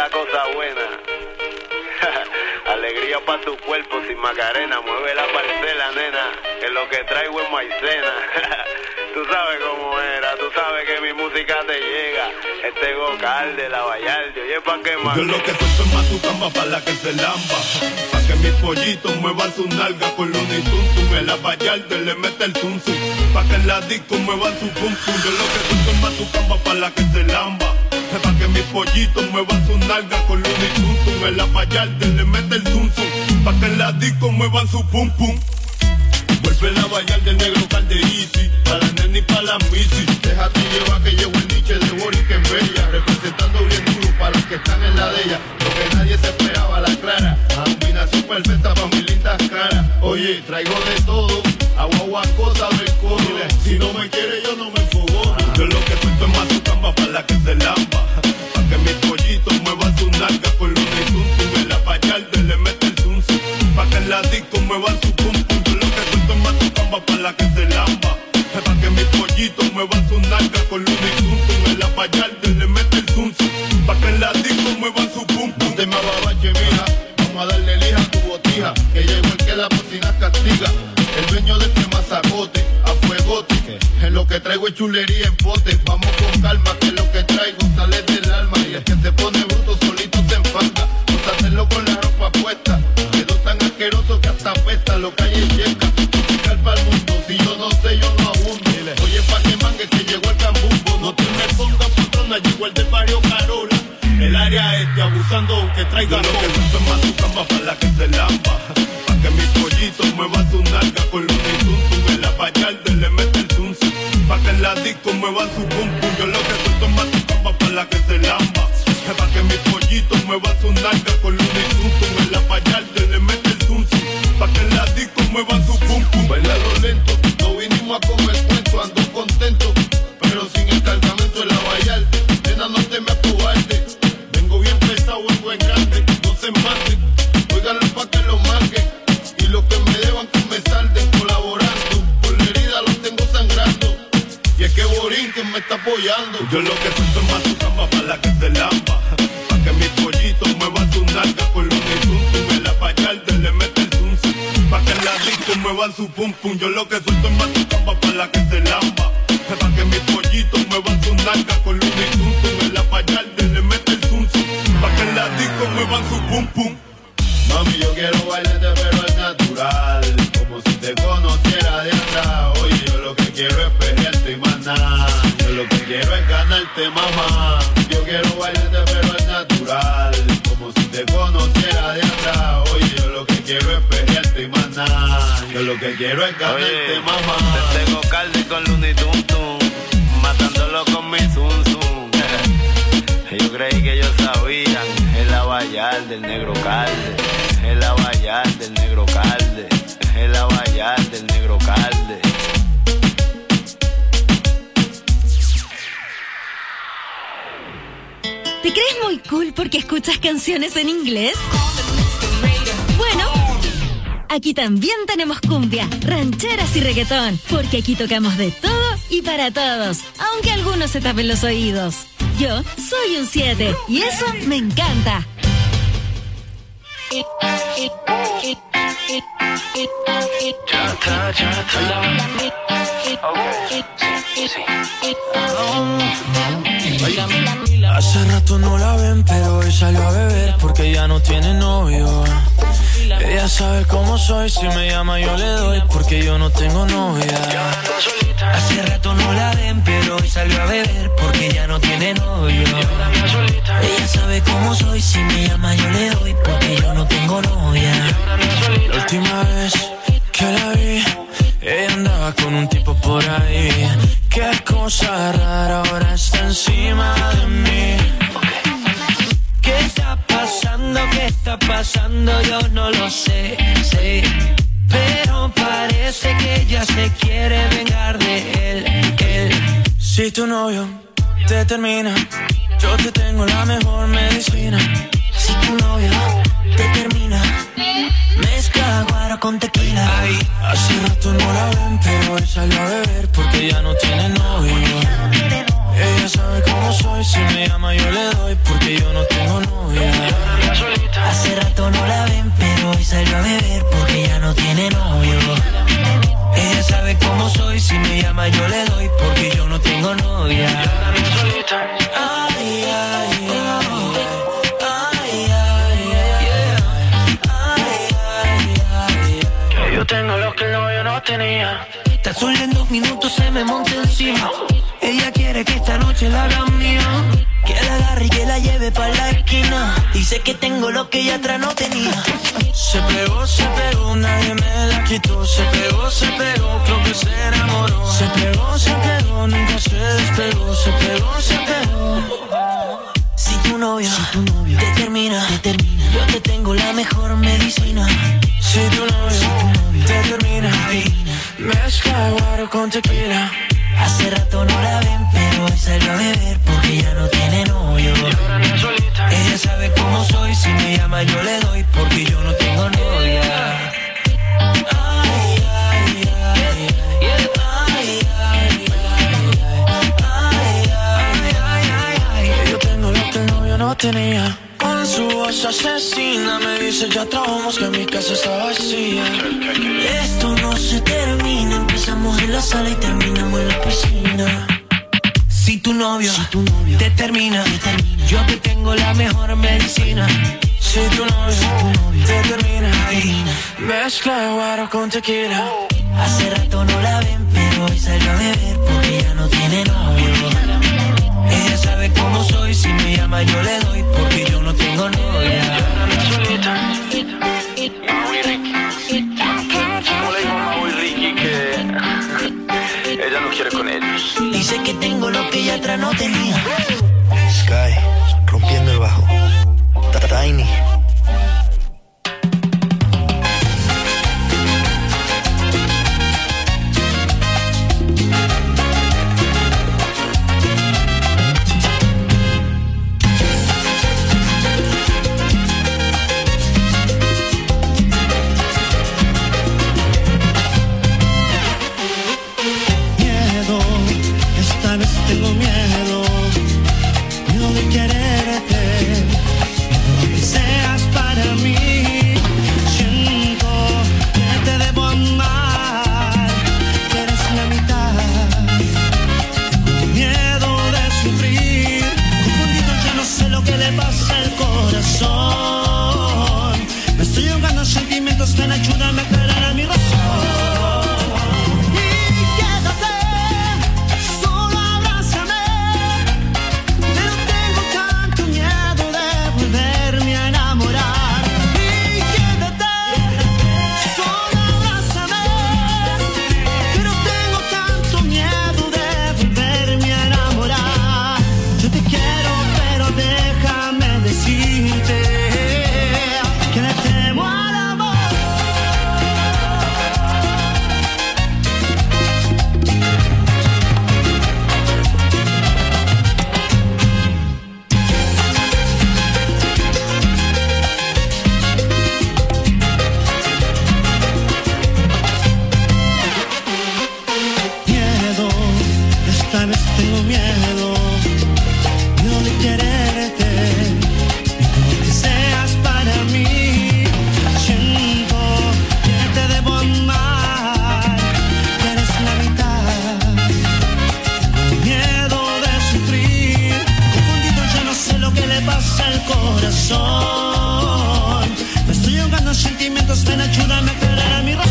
la cosa buena. Alegría pa' tu cuerpo sin Macarena. Mueve la parcela, nena, que lo que traigo es maicena. Tú sabes cómo era, tú sabes que mi música te llega. Este Gocal de la Vallarde, oye, pa' que más. Yo lo que suelto es matucamba pa' la que se lamba. Pa' que mis pollitos muevan su nalga con Looney Tunes. En la Vallarde le mete el zum zum. Pa' que en la disco muevan su pum pum. Yo lo que suelto es matucamba pa' la que se lamba. Pa' que mis pollitos muevan su nalga con Looney Tunes. En la Vallarde le mete el zum zum. Pa' que en la disco muevan su pum pum. Vuelve la Vallarde del negro calde easy. Pa' la nena y pa' la misi. Déjate llevar que llevo el niche de Boris que es bella. Representando bien duro para los que están en la de ella. Lo que nadie se esperaba, la clara. Combinación perfecta pa' mis lindas caras. Oye, traigo de todo. Agua, cosa del codo. Si no me quiere yo no me enfogo. Yo lo que suelto es matucamba pa' la que se lamba. Pa' que mis pollitos muevan su nalga con Looney Tunes. En la Vallarde le mete el zum zum. Pa' que en la disco muevan su pum pum. Yo lo que suelto es matucamba pa' la que se lamba. Pa' que mis pollitos muevan su nalga con Looney Tunes. En la Vallarde le mete el zum zum. Pa' que en la disco muevan su pum pum. No te me ababache, mija. Vamos a darle lija a tu botija. Que llegó el que la cocina castiga. El dueño de este mazacote, a fuegote. En lo que traigo es chulería en pote. Vamos con calma, que lo que traigo sale del alma. Y el que se pone bruto solito se enfanga. No hacerlo con la ropa puesta. Quedó tan asqueroso que hasta apesta. Lo que hay es checa. Musical para el mundo. Si yo no sé, yo no abundo. Oye, pa' que mangue que llegó el cambumbo. No te me pongas patrona, llegó el del barrio Carola. El área este abusando aunque traiga lo que suelto es matucamba pa' la que se lamba. Pa' que mis pollitos muevan su nalga con Looney Tunes. En la Vallarde le mete el zum zum. Pa' que en la disco muevan su pum pum. Yo lo que suelto es matucamba pa' la que se lamba. Pa' que mis pollitos muevan su nalga con Looney Tunes. En la Vallarde le mete el zum zum. Pa' que en la disco muevan su pum pum. Bailalo lento, no vinimos a comer cuento. Ando contento, pero sin el cargamento de la Vallarde. Nena, no te me aprobaste. Vengo bien pesado, vengo en grande. No se maten, óiganlo pa' que lo marquen. Y los que me deban que me salden colaborando. Por la herida los tengo sangrando. Y es que Borinquen me está apoyando. Yo lo que suelto es matucamba pa' la que se lamba. Pa' que mis pollitos muevan su nalga con Looney Tunes. En la Vallarde le mete el zum zum. Pa' que en la disco muevan su pum pum. Yo lo que suelto es matucamba pa' la que se lamba. Pa' que mis pollitos muevan su nalga con Looney Tunes. En la Vallarde le mete el zum zum. Pa' que en la disco muevan su pum pum. Mami, yo quiero bailarte pero es natural. Como si te conociera de atrás. Oye, yo lo que quiero es pelearte y más nada. Yo lo que quiero es ganarte, mamá. Yo quiero bailarte pero es natural. Como si te conociera de atrás. Oye, yo lo que quiero es pelearte y más nada. Yo lo que quiero es ganarte, mamá. Te tengo calde con Looney Tunes, matándolo con mi zum zum. Yo creí que ellos sabían. Es la Vallarde, el negro calde. Es la Vallarde, el negro calde. Es la Vallarde, el negro calde. ¿Te crees muy cool porque escuchas canciones en inglés? Bueno, aquí también tenemos cumbia, rancheras y reggaetón, porque aquí tocamos de todo y para todos, aunque algunos se tapen los oídos. Yo soy un 7 y eso me encanta. Hace rato no la ven, pero hoy salió a beber porque ya no tiene novio. Ella sabe cómo soy, si me llama yo le doy porque yo no tengo novia. Hace rato no la ven, pero hoy salió a beber porque ya no tiene novio. Ella sabe cómo soy, si me llama yo le doy porque yo no tengo novia. La última vez que la vi, ella andaba con un tipo por ahí. Qué cosa rara, ahora está encima de mí. ¿Qué está pasando? ¿Qué está pasando? Yo no lo sé, pero parece que ella se quiere vengar de él. Si tu novio te termina, yo te tengo la mejor medicina. Si tu novio te termina, mezcla guaro con tequila. Ay, hace rato no la ven, pero hoy salió a beber porque ya no tiene novio. Ella sabe cómo soy, si me llama yo le doy, porque yo no tengo novia. Hace rato no la ven, pero hoy salió a beber porque ya no tiene novio. Ella sabe cómo soy, si me llama yo le doy, porque yo no tengo novia. Ay, ay, ay, yo tengo lo que el novio no tenía. Tan solo en 2 minutos se me monta encima. Ella quiere que esta noche la haga mía, que la agarre y que la lleve pa' la esquina. Dice que tengo lo que ella atrás no tenía. Se pegó, nadie me la quitó. Se pegó, creo que se enamoró. Se pegó, nunca se despegó. Se pegó. Si tu novio te termina, yo te tengo la mejor medicina. Si tu novio te termina, mezcla guaro con tequila. Hace rato no la ven, pero hoy salió a beber porque ya no tiene novio. Ella sabe cómo soy, si me llama yo le doy, porque yo no tengo novia. Ay, ay, ay, ay, yo tengo lo que el novio no tenía. Con su voz asesina me dice ya trabajamos que mi casa está vacía. Esto no se termina, empezamos en la sala y terminamos en la piscina. Si tu novio te termina, yo te tengo la mejor medicina. Si tu novio te termina, mezcla guaro con tequila. Hace rato no la ven, pero hoy salió a beber porque ya no tiene novio. Ella sabe cómo soy, si me llama yo le doy, porque yo no tengo novia. Ella no quiere con ellos. Dice que tengo lo que ella atrás no tenía. Sky, rompiendo el bajo. Tiny. Tengo miedo de quererte, miedo de que seas para mí. Siento que te debo amar, que eres la mitad. Tengo miedo de sufrir, confundido, ya no sé lo que le pasa al corazón. Me estoy ahogando sentimientos, ven, ayúdame a aclarar a mi razón. Me estoy ahogando en sentimientos, ven, ayúdame a aclarar a mi razón.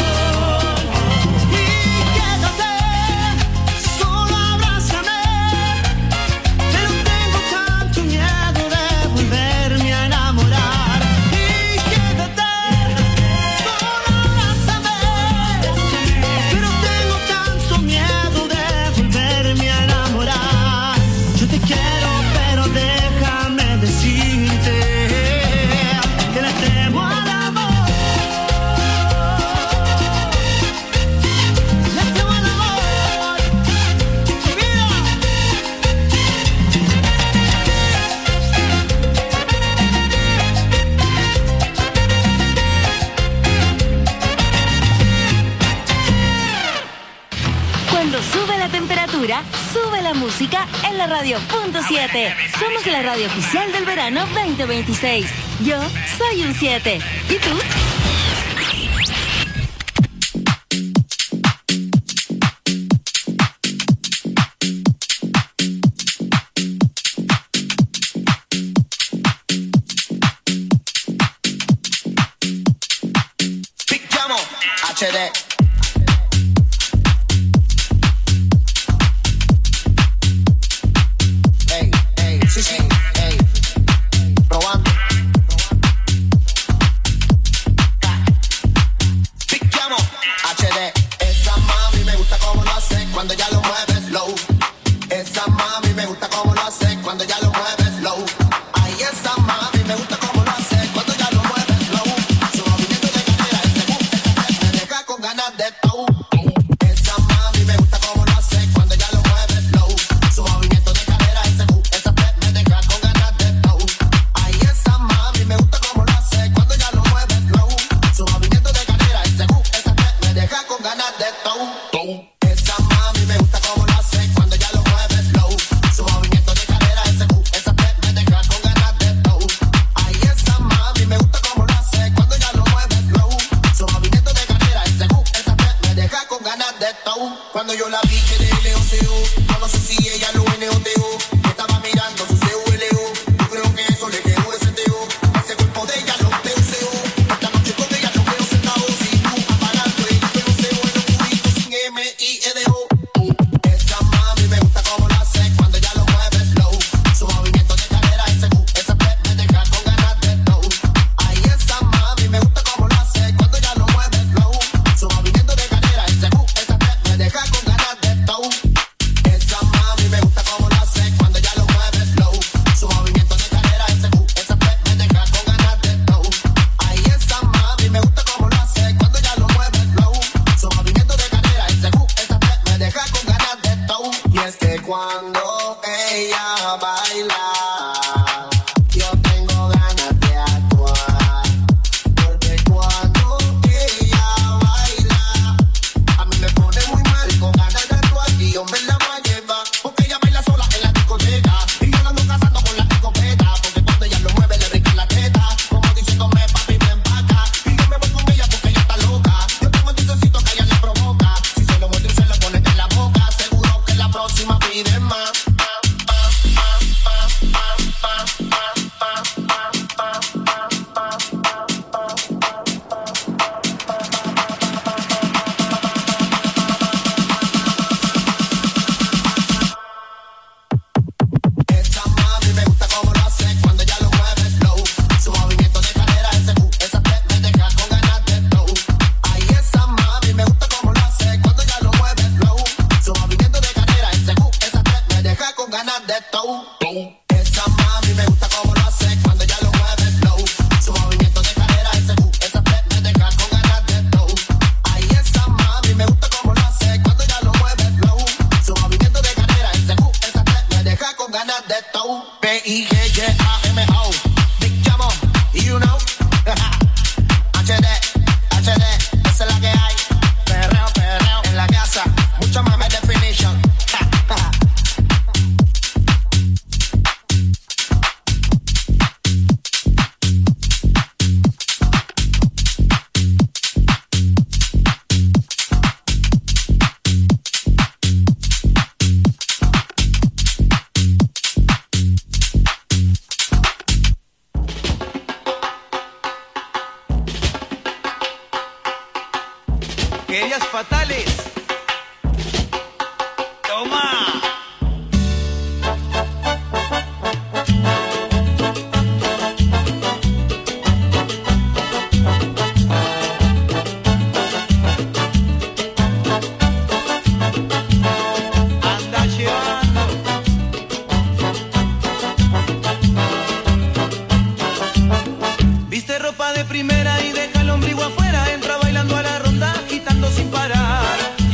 Y quédate, solo abrázame, pero tengo tanto miedo de volverme a enamorar. Y quédate, solo abrázame, pero tengo tanto miedo de volverme a enamorar. Yo te quiero, pero déjame decirte que le temo al amor. ahora en la radio.7. Somos la radio oficial del verano 2026. Yo soy un 7. ¿Y tú? HD. Ey, ey, sí, sí, ey. Probando. Picamos HD. Esa mami me gusta como lo hace cuando ya lo mueves slow. Esa mami me gusta como lo hace cuando ya lo mueves slow. Ay, esa mami me gusta como lo hace cuando ya lo mueves slow. Su movimiento de cadera, ese boom, esa me deja con ganas de tau. Esa mami me gusta como lo hace cuando ya lo mueves slow. Su movimiento de cadera, ese boom, esa me deja con ganas de tau. Ay, esa mami me gusta como lo hace cuando ya lo mueves slow. Su movimiento de cadera, ese boom, esa me deja con ganas de tau. Esa mami me gusta como lo hace cuando ya lo mueves slow. Su movimiento de cadera, ese boom, esa me deja con ganas de tau. Ay, esa mami me gusta como lo hace cuando ya lo mueves slow. Su movimiento de cadera, ese boom, esa me deja con ganas de tau. Cuando yo la vi que de LOCO, no sé si ella lo NOTO. Estaba mirando su CULO. Yo creo que eso le quedó ese teo. Ese cuerpo de ella lo deseo. Esta noche con ella lo veo sentado sin luz, apagando el POCO en los cubitos sin MIEDO. Esa mami me gusta como lo hace cuando ya lo mueves slow. Su movimiento de cadera, ese boom, esa me deja con ganas de tau. Ay, esa mami me gusta como lo hace cuando ya lo mueves slow. Su movimiento de cadera, ese boom, esa me deja con ganas de tau. Esa mami me gusta como lo hace cuando ya lo mueves slow. Su movimiento de cadera, ese boom, esa me deja con ganas de tau. Ay, esa mami me gusta como lo hace cuando ya lo mueves slow. Su movimiento de cadera, ese boom, esa me deja con ganas de tau. Y es que cuando ella baila, yo tengo ganas de actuar. Porque cuando ella baila, a mí me pone muy mal con ganas de actuar. Y yo me la voy a llevar, porque ella baila sola en la discoteca. Y yo la ando cazando con la escopeta, porque cuando ella lo mueve le rica la teta. Como diciéndome papi ven pa' acá. Y yo me voy con ella porque ella está loca. Yo tengo el dulcecito que ella le provoca. Si se lo muerde y se lo pone en la boca, seguro que la próxima pide más. Esa mami me gusta como lo hace cuando ya lo mueves slow. Su movimiento de cadera, ese boom, esa me deja con ganas de tau. Ay, esa mami me gusta como lo hace cuando ya lo mueves slow. Su movimiento de cadera, ese boom, esa me deja con ganas de tau. Esa mami me gusta como lo hace cuando ya lo mueves slow. Su movimiento de cadera, ese boom, esa me deja con ganas de tau. Ay, esa mami me gusta como lo hace cuando ya lo mueves slow. Su movimiento de cadera, ese boom, esa me deja con ganas de tau. PIGYAMO, Big Jamo, you know. HD, HD, esa es la que hay. Perreo, perreo en la casa, mucho más definition. Querías fatales. Toma. Anda llevando. Viste ropa de primera y deja el ombligo afuera. Entra bailando a la ronda, agitando sin parar.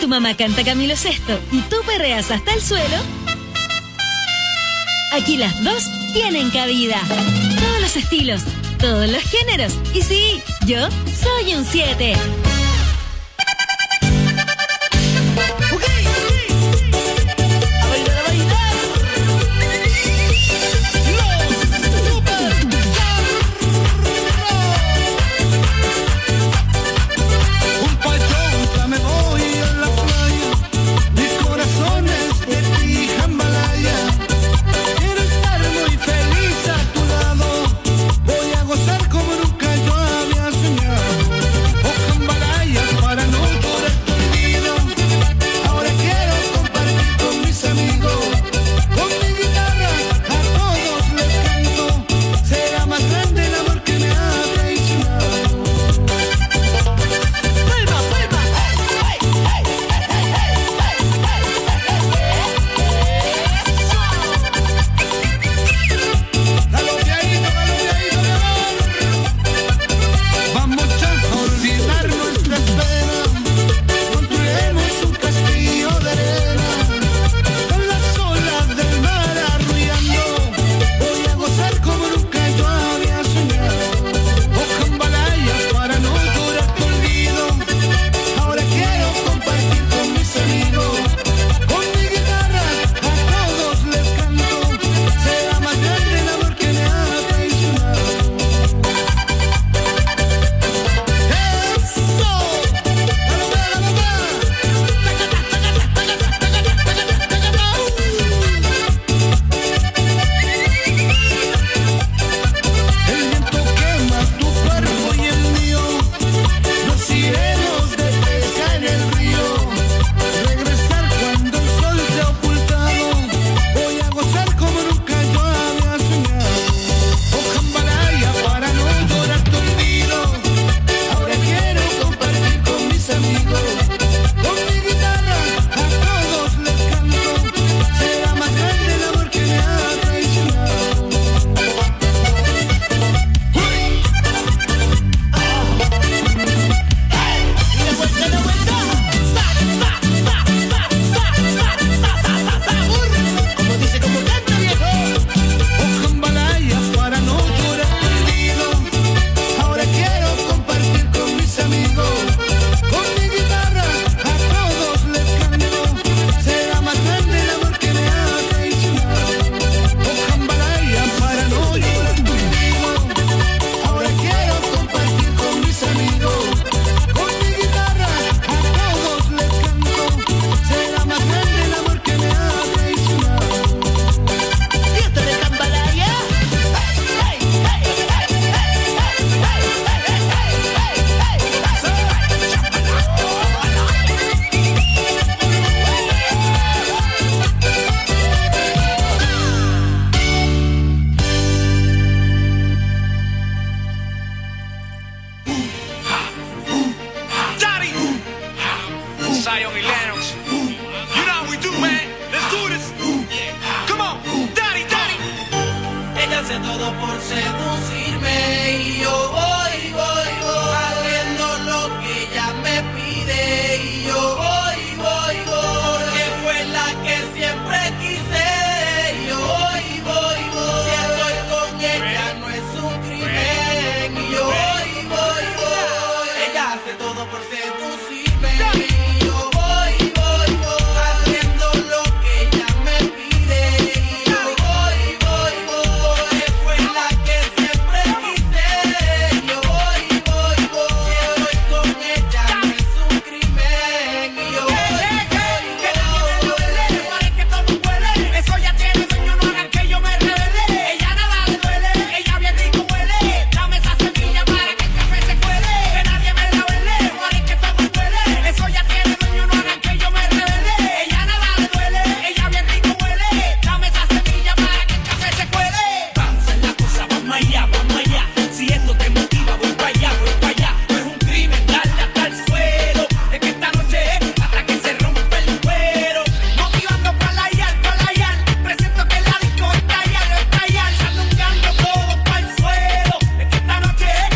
mamá canta Camilo Sesto y tú perreas hasta el suelo, aquí las dos tienen cabida. Todos los estilos, todos los géneros. Y sí, yo soy un 7. Como nunca yo había soñado.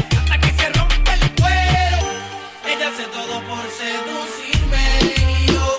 hace todo por seducirme y yo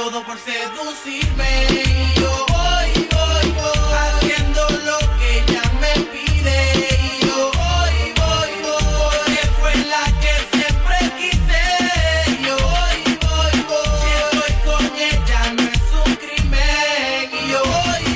todo por seducirme. Y yo voy, haciendo lo que ella me pide. Y yo voy, porque fue la que siempre quise. Y yo voy, si estoy con ella no es un crimen. Y yo voy.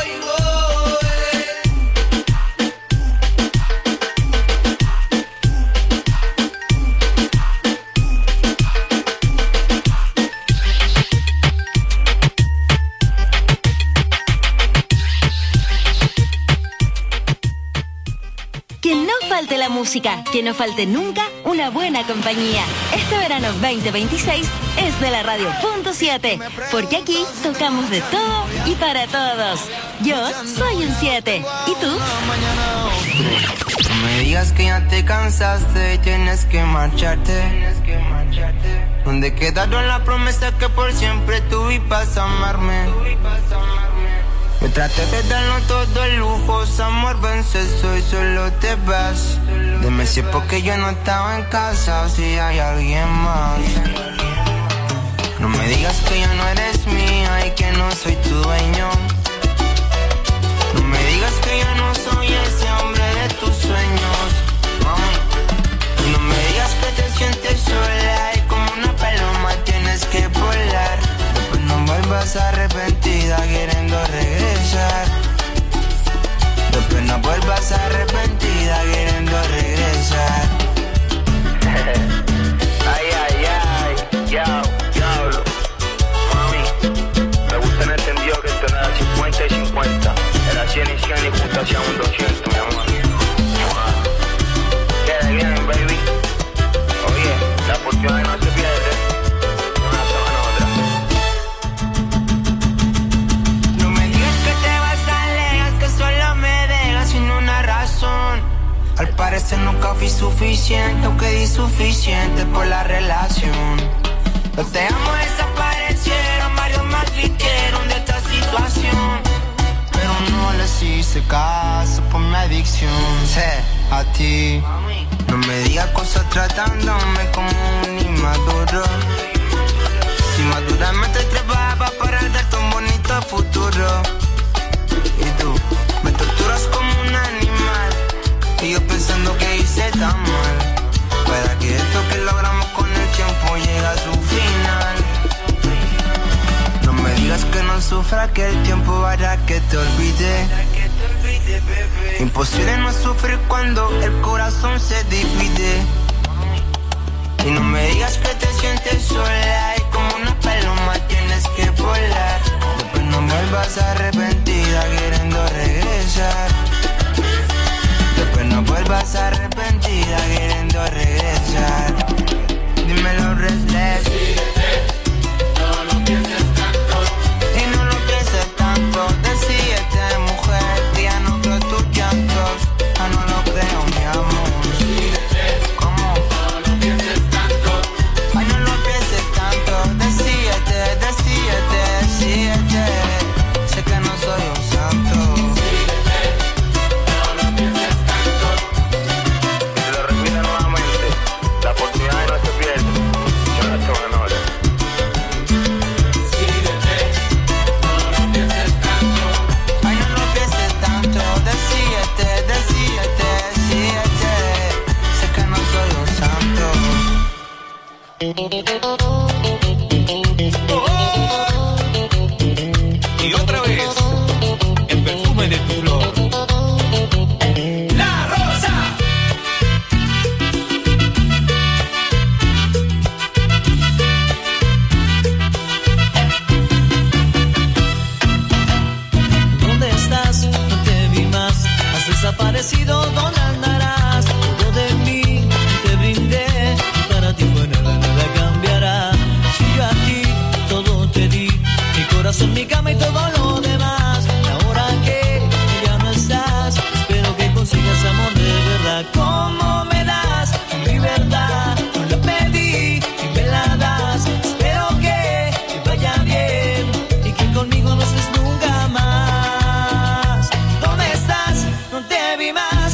Que no falte la música, que no falte nunca una buena compañía. Este verano 2026 es de la Radio.7, porque aquí tocamos de todo y para todos. Yo soy un 7, ¿y tú? No me digas que ya te cansaste y tienes que marcharte. ¿Dónde quedaron las promesas que por siempre tú ibas a amarme? Me traté de darlo todo el lujo, amor, vence eso y solo te vas. Dime si es porque yo no estaba en casa o si hay alguien más. No me digas que ya no eres mía y que no soy tu dueño. No me digas que yo no soy ese hombre de tus sueños, mami. No me digas que te sientes sola y como una paloma tienes que volar. Después no vuelvas arrepentida queriendo regresar. Después no vuelvas arrepentida queriendo regresar. Ay, ay, ay, diablo. Mami, me gusta en el entendido que esto no era 50 y 50. Era 100 y 100 y juntas hacían un 200, mi amor. Queda bien, baby. Oye, la oportunidad no se pierde. Una semana otra. No me digas que te vas alejas, que solo me dejas sin una razón. Al parecer nunca fui suficiente, aunque di suficiente por la relación. Los te amo desaparecieron, varios me advirtieron de esta situación. Pero no les hice caso por mi adicción, a ti. No me digas cosas tratándome como un inmaduro. Si maduramente trepaba para darte un bonito futuro. Y tú me torturas como un animal, y yo pensando que hice tan mal. Para que esto que logramos con el tiempo llegue a su final. No me digas que no sufra, que el tiempo hará que te olvide. Imposible no sufrir cuando el corazón se divide. Y no me digas que te sientes sola y como una paloma tienes que volar. Después no vuelvas arrepentida queriendo regresar. Después no vuelvas arrepentida queriendo regresar. Dímelo, restless. No lo pienses tanto. Y no lo pienses tanto. Decídete, mujer, que ya no creo tus llantos. Ah, no lo creo, mi amor. ¿Cómo? No lo pienses tanto. Ay, no lo pienses tanto. Decídete, decídete. Sé que no soy un santo. No lo pienses tanto. Y te lo repito nuevamente. La oportunidad no se pierde. Yo la tengo en orden. No lo pienses tanto. Ay, no lo pienses tanto. Decídete. Sé que no soy un santo. Y otra vez, el perfume de tu flor. La rosa. ¿Dónde estás? No te vi más. Has desaparecido, ¿dónde andarás? Todo de mí te brindé, y para ti fue nada, nada cambiará. Si yo a ti todo te di, mi corazón, mi cama y todo lo demás. Y ahora que ya no estás, espero que consigas amor de verdad. ¿Cómo me das mi verdad? No la pedí y me la das. Espero que te vaya bien y que conmigo no estés nunca más. ¿Dónde estás? No te vi más.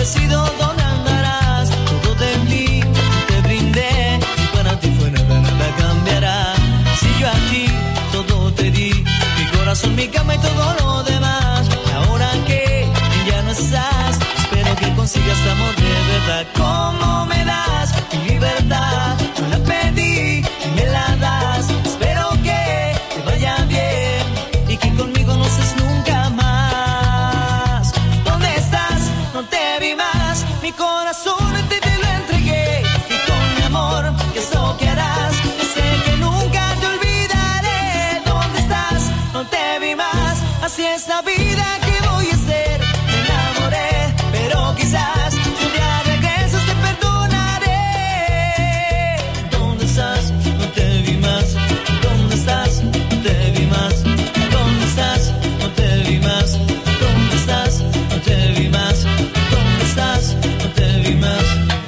sido, ¿dónde andarás? Todo de mí te brindé, y para ti fue nada, nada cambiará. Si yo a ti todo te di, mi corazón, mi cama y todo lo demás. Y ahora que ya no estás, espero que consigas amor de verdad. ¿Cómo me das mi libertad? Yo la pedí y me la das. Espero que te vaya bien y que conmigo no seas nunca más. ¿Dónde estás? No te vi más. Mi corazón te lo entregué y con mi amor, ¿qué es lo que harás? Yo sé que nunca te olvidaré. ¿Dónde estás? No te vi más. Así es la vida que voy a ser. Me enamoré, pero quizás si un día regresas te perdonaré. ¿Dónde estás? No te vi más. ¿Dónde estás? No te vi más. ¿Dónde estás? No te vi más. ¿Dónde estás? No te vi más. ¿Dónde estás? No te vi más.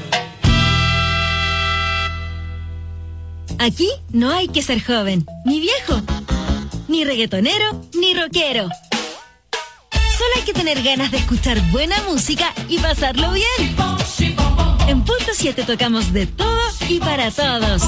Aquí no hay que ser joven, ni viejo, ni reggaetonero, ni rockero. Solo hay que tener ganas de escuchar buena música y pasarlo bien. En Punto 7 tocamos de todo y para todos.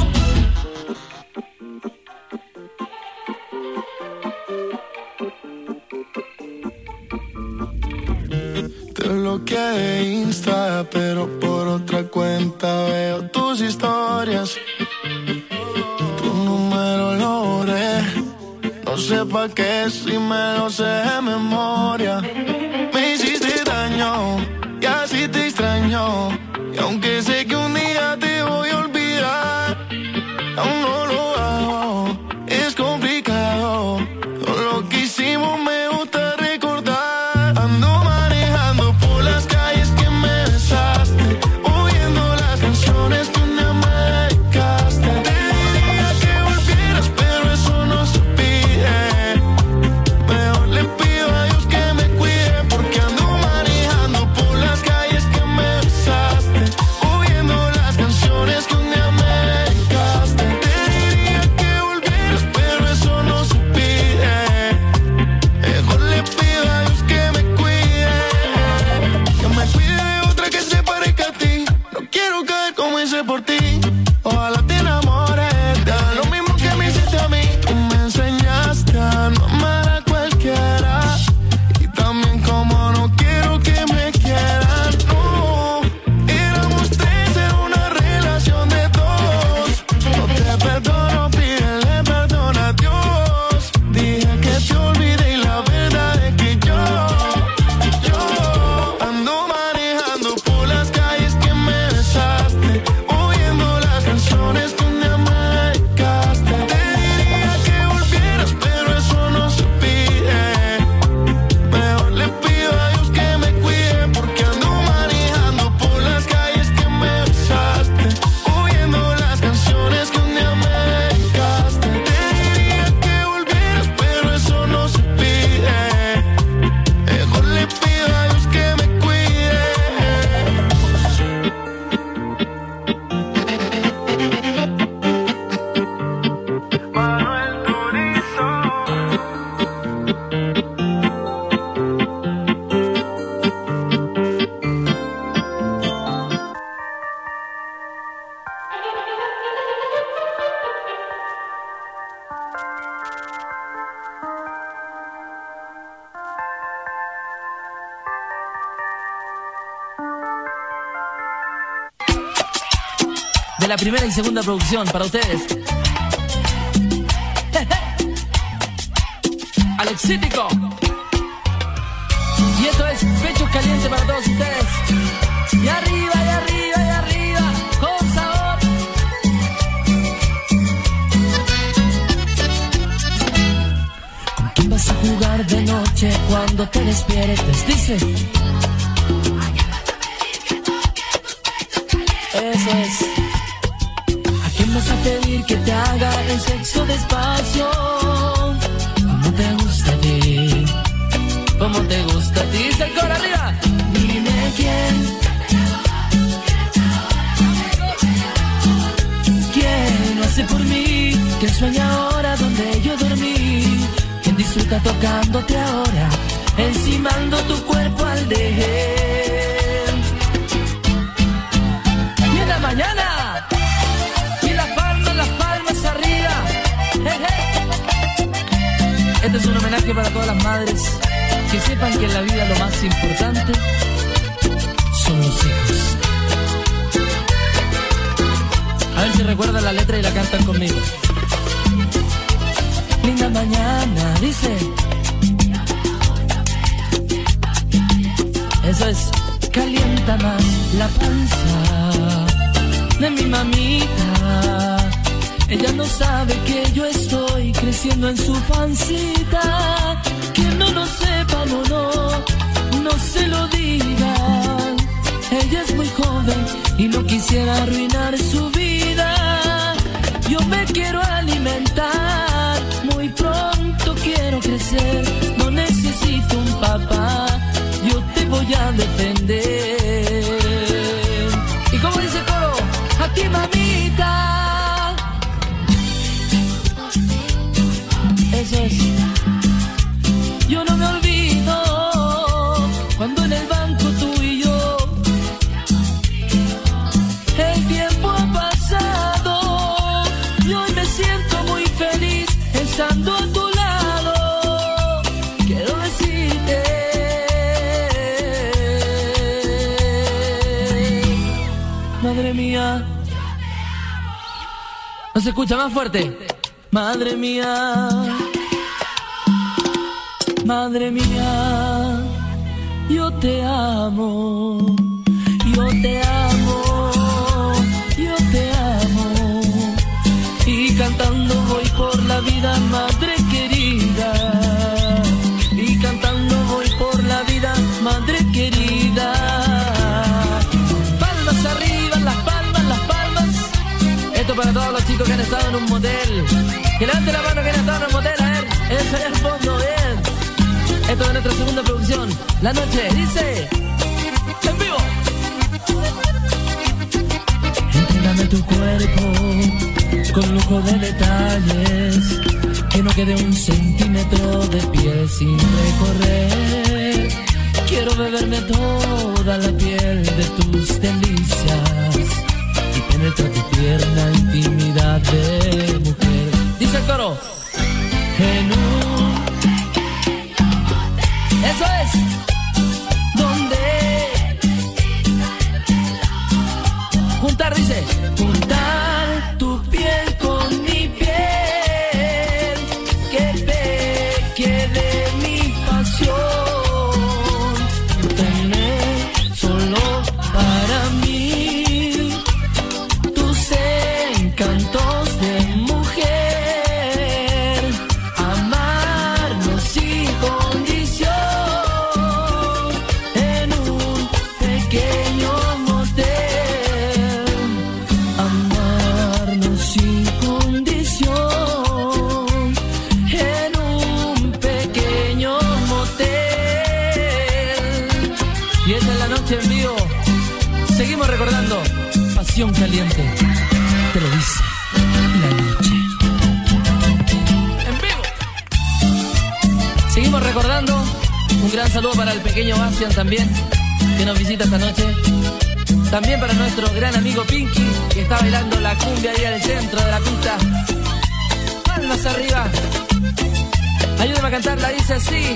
Te bloqueé de Insta, pero por otra cuenta veo tus historias. Tu número lo borré, no sé pa' qué si me lo sé de memoria. Me hiciste daño y así te extraño, y aunque sé que un día te voy a olvidar, aún no lo hago, es complicado. Todo lo que hicimos me gusta recordar. Ando manejando por las calles que me besaste, oyendo las canciones que un día me dedicaste. Te diría que volvieras, pero eso no se pide. Mejor le pido a Dios que me cuide, porque ando manejando por las calles que me besaste, oyendo las canciones que un día me dedicaste. Te diría que volvieras, pero eso no se pide. Mejor le pido a Dios que me cuide de otra que se parezca a ti. No quiero caer como hice por ti. Ojalá te enamores, te haga lo mismo que me hiciste a mí. Tú me enseñaste a no amar a cualquiera, y también como no quiero que me quieran. No, éramos tres en una relación de dos. No te perdono, pídele perdón a Dios. Dije que te olvidé y la verdad es que yo ando manejando por las calles que me besaste, oyendo las canciones que un día me dedicaste. Te diría que volvieras, pero eso no se pide. Mejor le pido a Dios que me cuide, porque ando manejando por las calles que me besaste, oyendo las canciones que un día me dedicaste. Te diría que volvieras, pero eso no se pide. Mejor le pido a Dios que me cuide. Manuel Turizo. De la primera y segunda producción para ustedes. Alexítico. Y esto es Pechos Calientes para todos ustedes. Y arriba, y arriba, y arriba, con sabor. ¿Con quién vas a jugar de noche cuando te despiertes? Dice. Eso es. ¿A quién vas a pedir que te haga el sexo despacio? ¿Cómo te gusta a ti? ¿Cómo te gusta a ti? Dice el coro arriba. Dime quién. ¿Quién lo hace por mí? ¿Quién sueña ahora donde yo dormí? ¿Quién disfruta tocándote ahora? Encimando tu cuerpo al dejer. Este es un homenaje para todas las madres que sepan que en la vida lo más importante son los hijos. A ver si recuerdan la letra y la cantan conmigo. Linda mañana, dice. Eso es, calienta más la panza de mi mamita. Ella no sabe que yo estoy creciendo en su pancita. Que no lo sepan o no se lo digan. Ella es muy joven y no quisiera arruinar su vida. Yo me quiero alimentar, muy pronto quiero crecer. No necesito un papá, yo te voy a defender. ¿Y cómo dice el coro? A ti, mamita. Eso es. Yo no me olvido cuando en el banco tú y yo, el tiempo ha pasado y hoy me siento muy feliz estando a tu lado. Quiero decirte, madre mía. No se escucha, más fuerte. Madre mía. Madre mía, yo te amo, yo te amo, yo te amo. Y cantando voy por la vida, madre querida. Y cantando voy por la vida, madre querida. Palmas arriba, las palmas, las palmas. Esto para todos los chicos que han estado en un motel. Que levanten la mano que han estado en un motel, a ver. Eso es el fondo, bien. Esto es nuestra segunda producción, La Noche, dice, en vivo. Entrégame tu cuerpo con lujo de detalles, que no quede un centímetro de piel sin recorrer. Quiero beberme toda la piel de tus delicias y penetrar tu tierna intimidad de mujer. Dice el coro, en un... Eso es, donde juntar, dice, juntar tu piel con mi piel, que peque de mi pasión, tener solo para mí tus encantos de mujer, amarnos sin condición. En vivo, seguimos recordando Pasión Caliente, te lo dice La Noche. En vivo, seguimos recordando. Un gran saludo para el pequeño Bastian también, que nos visita esta noche. También para nuestro gran amigo Pinky, que está bailando la cumbia ahí al centro de la pista. Palmas arriba. Ayúdame a cantarla, dice así.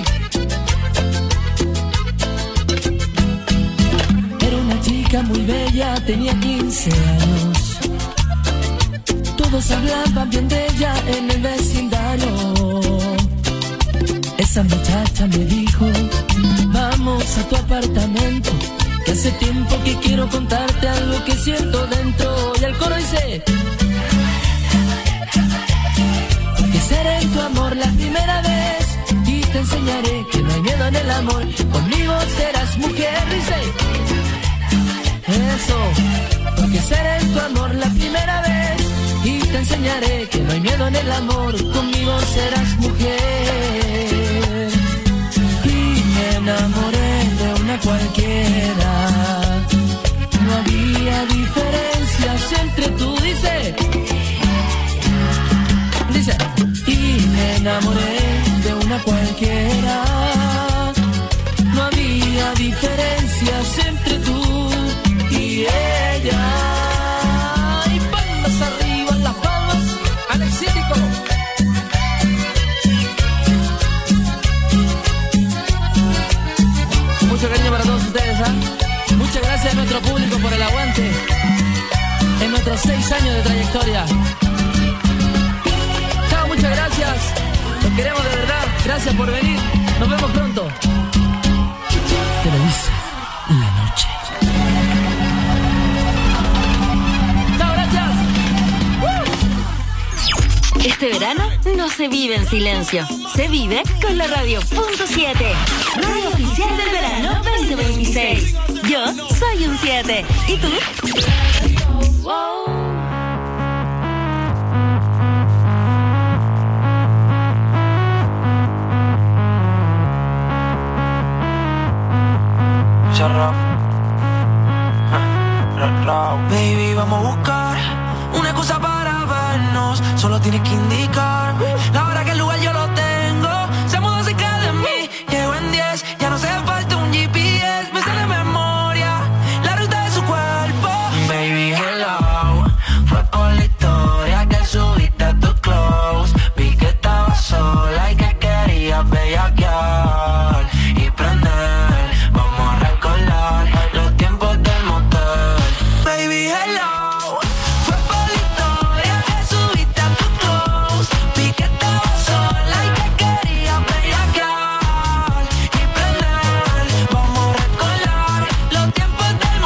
Chica muy bella, tenía 15 años. Todos hablaban bien de ella en el vecindario. Esa muchacha me dijo, vamos a tu apartamento, que hace tiempo que quiero contarte algo que siento dentro. Y el coro dice, que seré en tu amor la primera vez y te enseñaré que no hay miedo en el amor. Conmigo serás mujer, dice. Eso, porque seré en tu amor la primera vez y te enseñaré que no hay miedo en el amor. Conmigo serás mujer. Y me enamoré de una cualquiera. No había diferencias entre tú, dice. Dice, y me enamoré de una cualquiera. No había diferencias entre tú y ella. Y palmas arriba, las palmas, Alexítico. por el aguante en nuestros 6 años de trayectoria. Chao, muchas gracias. Los queremos de verdad. Gracias por venir. Nos vemos pronto. Te lo dice la noche. Chao, gracias. Este verano no se vive en silencio. Se vive con la Radio.7. Radio oficial del verano 2026. Yo soy un 7. ¿Y tú? Baby, vamos a buscar una excusa para vernos. Solo tienes que indicarme la hora que el lugar yo lo tengo. Se mudó cerca de mí, llego en 10. Ya no hace falta un GPS. Me sale de memoria la ruta de su cuerpo. Baby, hello. Fue por la historia que subiste a tu close. Vi que estabas sola y que querías bellaquear y prender. Vamos a recordar los tiempos del motel. Baby, hello. Fue por la historia que subiste a tu close. Vi que estabas sola y que querías bellaquear y prender. Vamos a recordar los tiempos del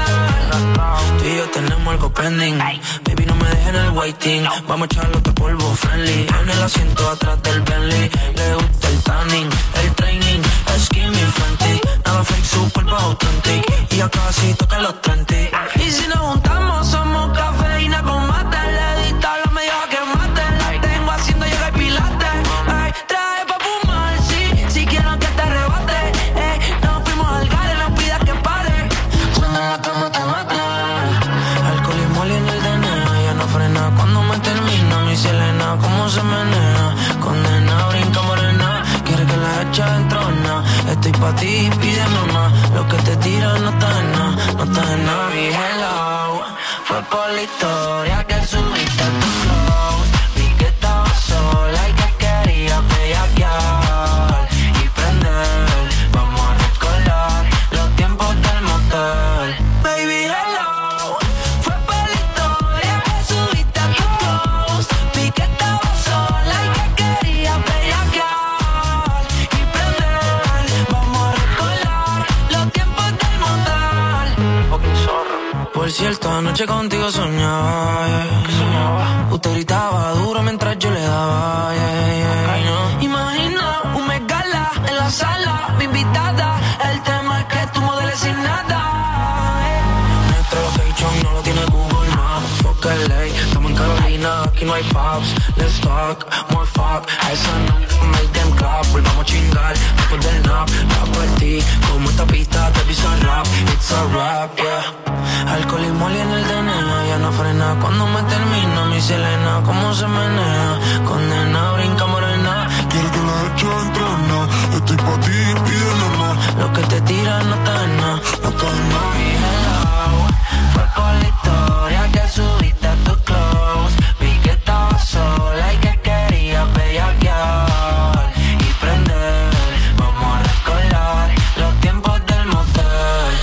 motel. Tú y yo tenemos algo pending. Baby, no me dejes en el waiting. Vamos a echarle otro polvo friendly. En el asiento atrás del Bentley. Le gusta el tanning, el training, skin mi frente. Nada fake, su cuerpo authentic. Y ya casi toca los 30. Y si nos juntamos somos cafeína con mate. Le diste a la media que mate. La tengo haciendo yoga y pilates. Ay, traje pa' fumar, sí. Si quiero que te arrebate. Nos fuimos al gare, no pidas que pare. Cuando en la cama te mate. Alcohol y moli en el DNA. Ya no frena cuando me termina. Mi Selena, cómo se menea. Condena, brinca morena. Quiere que la eche entrona. Estoy pa' ti, pídeme más. Lo que te tira no está en nada, no está en nada. Mi hello. Fue por la historia que subiste a tu close. Vi que estabas sola y que querías bellaquear y prender. Vamos a recordar los tiempos del motel. Baby, hello. Fue por la historia que subiste a tu close. Vi que estabas sola y que querías bellaquear y prender. Vamos a recordar los tiempos del motel. Por cierto, anoche contigo soñaba, yeah. Usted gritaba duro mientras yo le daba, yeah, yeah. Imagina un megala en la sala, mi invitada. El tema es que tú modeles sin nada, nuestro location no lo tiene Google Maps. Fuck LA, estamos en Carolina, aquí no hay pubs. Let's talk, more fuck. Esa no make them clap. Volvamos a chingar después del nap. Rap por ti, como esta pista te pisa rap. It's a rap, yeah. Alcohol y moli en el DNA. Ya no frena cuando me termina. Mi Selena, cómo se menea. Condena, brinca morena. Quiere que la eche entrona. Estoy pa' ti, pídeme más. Lo que te tira no está en nada, no está en nada. Mi hello. Fue por la historia que subiste a tu close. Vi que estabas sola y que querías bellaquear y prender. Vamos a recordar los tiempos del motel.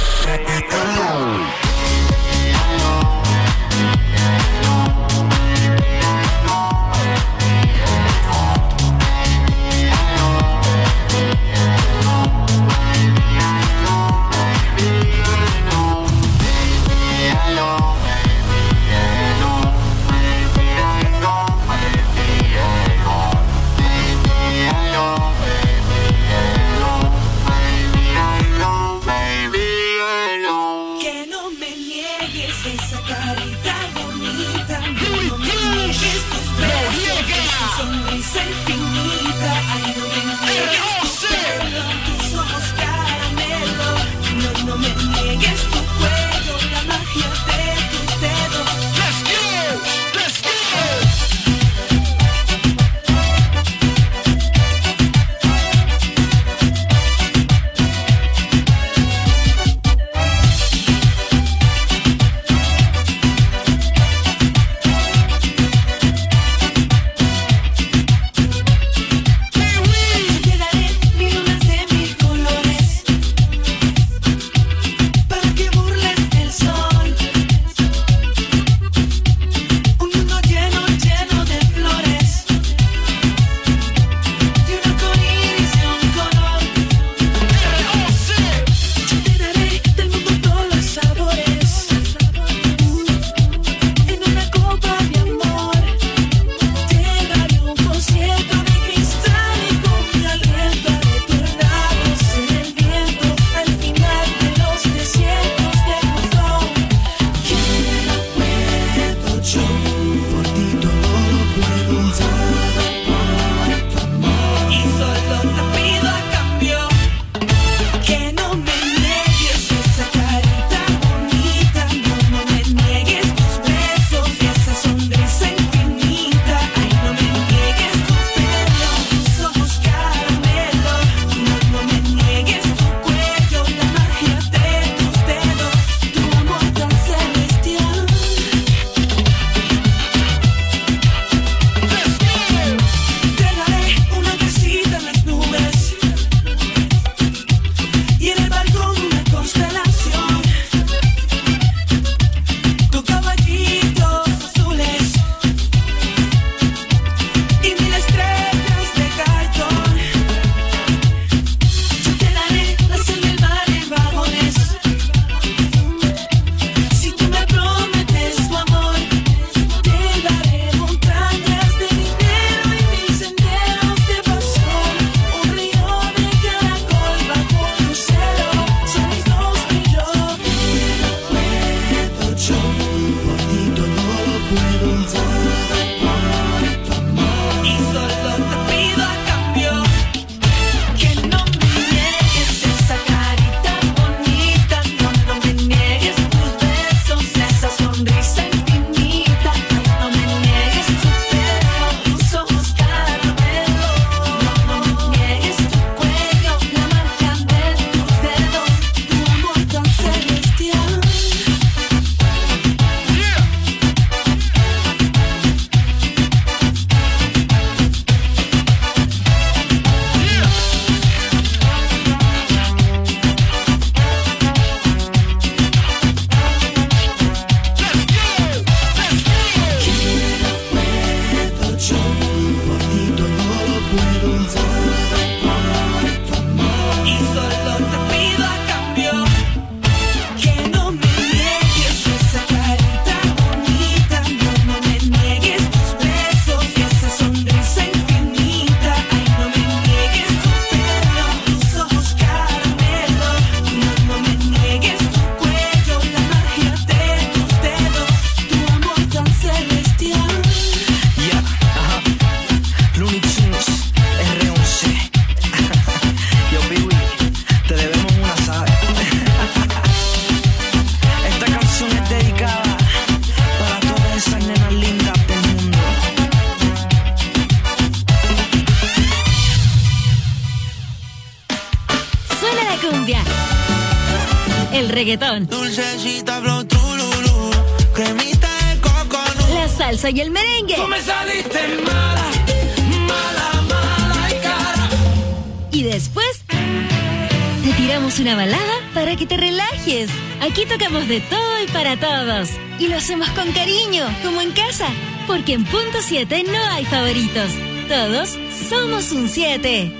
cumbia. El reggaetón. Dulcecita, flow, trululú, cremita de coconut. La salsa y el merengue. Tú me saliste mala, mala, mala y cara. Y después te tiramos una balada para que te relajes. Aquí tocamos de todo y para todos. Y lo hacemos con cariño, como en casa. Porque en Punto 7 no hay favoritos. Todos somos un 7.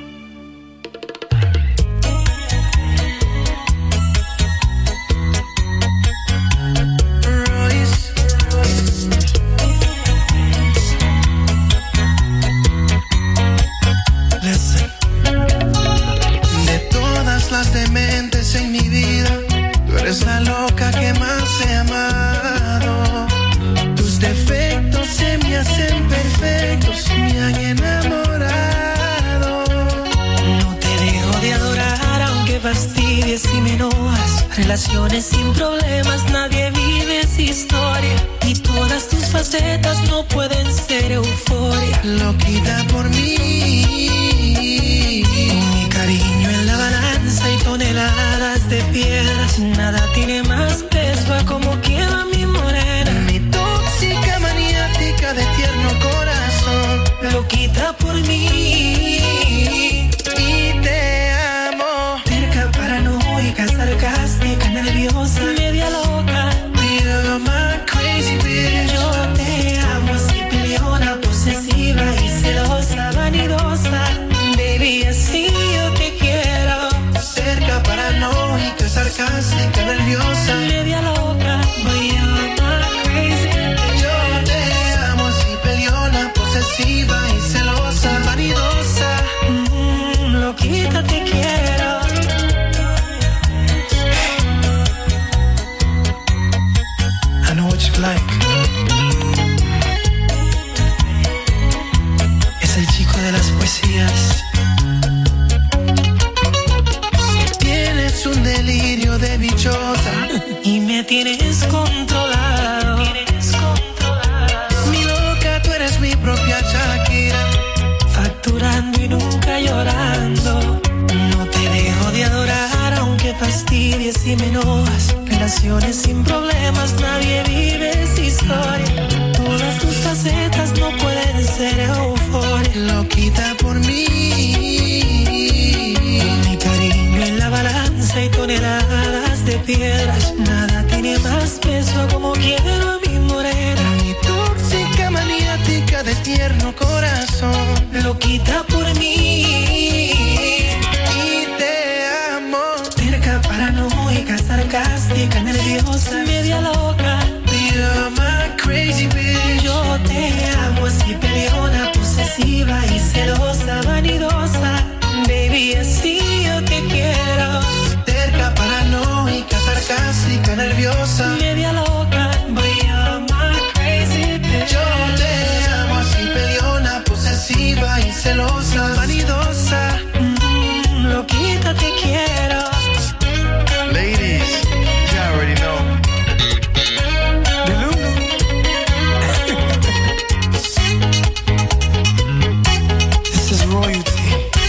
De todas las dementes en mi vida, tú eres la loca que más he amado. Tus defectos se me hacen perfectos, me han enamorado. No te dejo de adorar aunque fastidies y me enojas. Relaciones sin problemas, nadie vive esa historia. Y todas tus facetas no pueden ser euforia. Loquita por mí, mi cariño en la balanza y toneladas de piedras. Nada tiene más peso a como quiera mi morena. mi tóxica maniática de tierno corazón. Loquita por mí Y te amo, cerca, paranoica, sarcástica, nerviosa, media loca. you're my crazy bitch. Yo te amo así, peleona, posesiva y celosa, vanidosa. Baby, así yo te quiero. Cerca, paranoica, sarcástica, nerviosa. Media loca, but you're my crazy. Yo te amo así, peleona, posesiva y celosa, vanidosa. Loquita te quiero. I know what you like. Es el chico de las poesías. Tienes un delirio de bichota Y me tienes controlado. Mi loca, tú eres mi propia Shakira. Facturando y nunca llorando. No te dejo de adorar aunque fastidies y me enojas. Relaciones sin problemas, nadie vive esa historia. Todas tus facetas no pueden ser euforia. Loquita por mí, Mi cariño en la balanza y toneladas de piedras. Nada tiene más peso como quiero a mi morena. mi tóxica maniática de tierno corazón. Loquita por mí. Y te amo, Cerca, paranoica, sarcástica, nerviosa, media loca. you're my crazy bitch. Yo te amo así, peleona, posesiva y celosa, vanidosa. Baby, así yo te quiero. Cerca, paranoica, sarcástica, nerviosa. Media loca, but you're my crazy bitch. Yo te amo así, peleona, posesiva y celosa, vanidosa. Loquita te quiero. Ladies, you already know. This is royalty.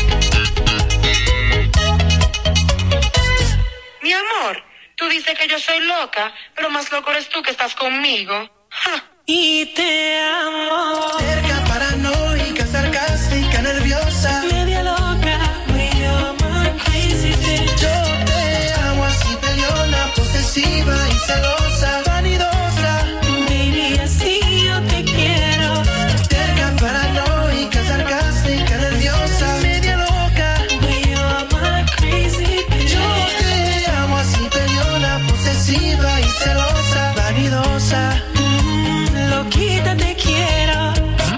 Mi amor, tú dices que yo soy loca, pero más loco eres tú que estás conmigo. Ja. Y te amo. Cerca, paranoica, sarcástica, nerviosa. Media loca, but you're my crazy bitch. Yo te amo así, peleona, posesiva y celosa, vanidosa. Baby, así yo te quiero. Cerca, paranoica, sarcástica, nerviosa, media loca. But you're my crazy bitch. Yo te amo así, peleona, posesiva y celosa, vanidosa. Loquita te quiero.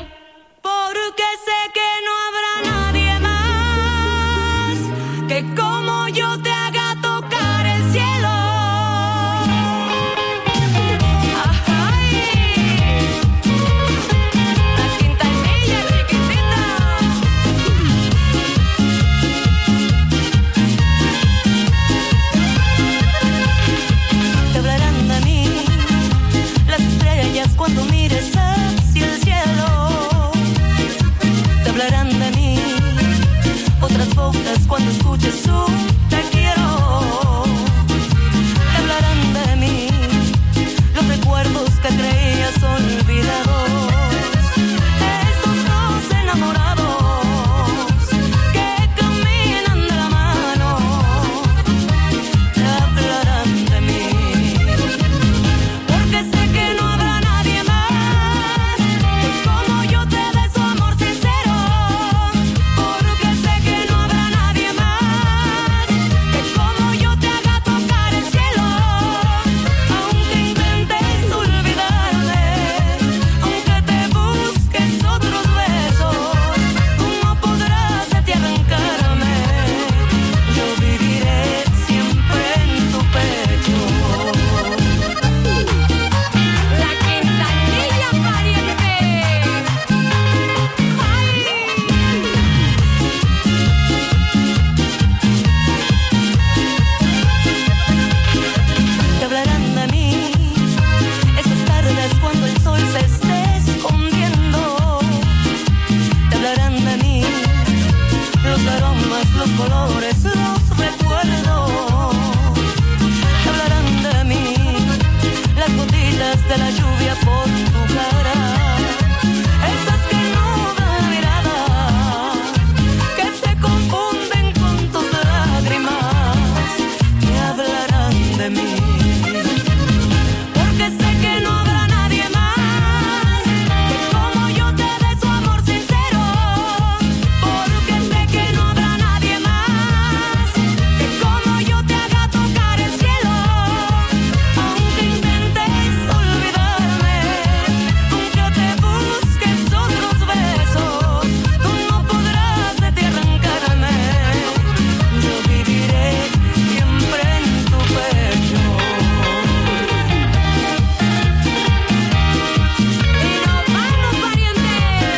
los colores, los recuerdos que hablarán de mí, las gotitas de la lluvia por tu cara, esas que no dan mirada, que se confunden con tus lágrimas, que hablarán de mí. Porque sé que no habrá nadie más que como yo te dé su amor sincero. Porque sé que no habrá nadie más que como yo te haga tocar el cielo. Aunque intentes olvidarme, aunque te busques otros besos, tú no podrás de ti arrancarme. Yo viviré siempre en tu pecho. Y nos vamos, pariente.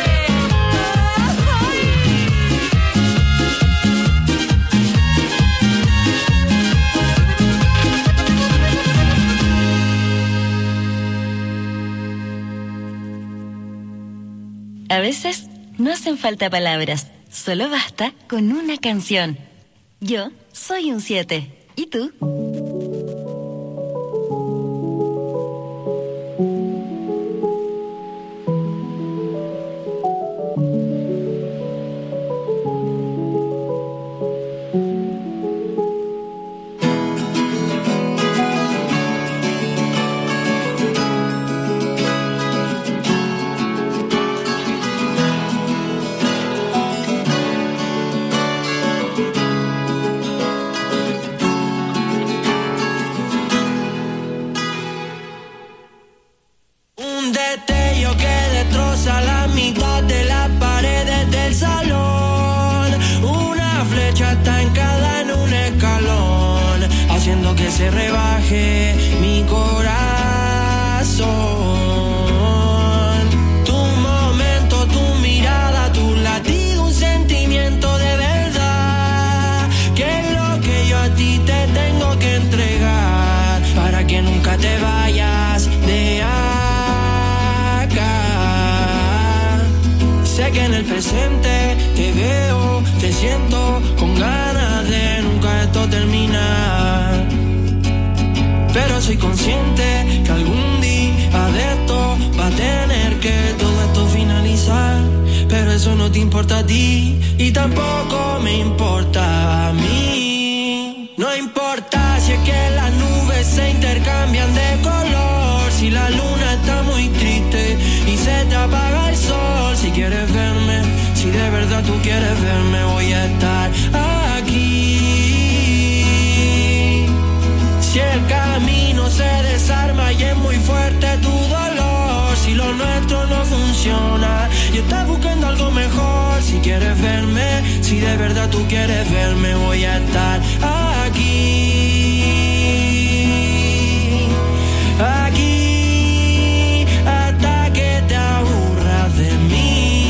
A veces no hacen falta palabras, solo basta con una canción. Yo soy un 7. ¿Y tú? Un destello que destroza la mitad de las paredes del salón. Una flecha estancada en un escalón, haciendo que se rebaje mi corazón. Tu momento, tu mirada, tu latido, un sentimiento de verdad, que es lo que yo a ti te tengo que entregar, para que nunca te vayas de acá. Sé que en el presente te veo, te siento con ganas de nunca esto terminar. Pero soy consciente que algún día de esto va a tener que todo esto finalizar. Pero eso no te importa a ti y tampoco me importa a mí. No importa si es que las nubes se intercambian de color, si la luna está muy triste y se te apaga el sol. Si quieres verme, si de verdad tú quieres verme, voy a estar aquí. Si el camino se desarma y es muy fuerte tu dolor, si lo nuestro no funciona y estás buscando algo mejor, si quieres verme, si de verdad tú quieres verme, voy a estar aquí, aquí, hasta que te aburras de mí.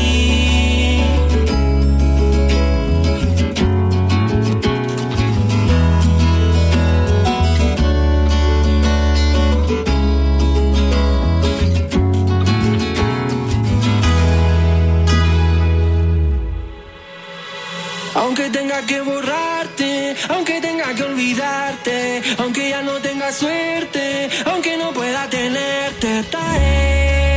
Aunque tenga que borrarte, aunque tenga que olvidarte, aunque ya no tenga suerte, aunque no pueda tenerte, estaré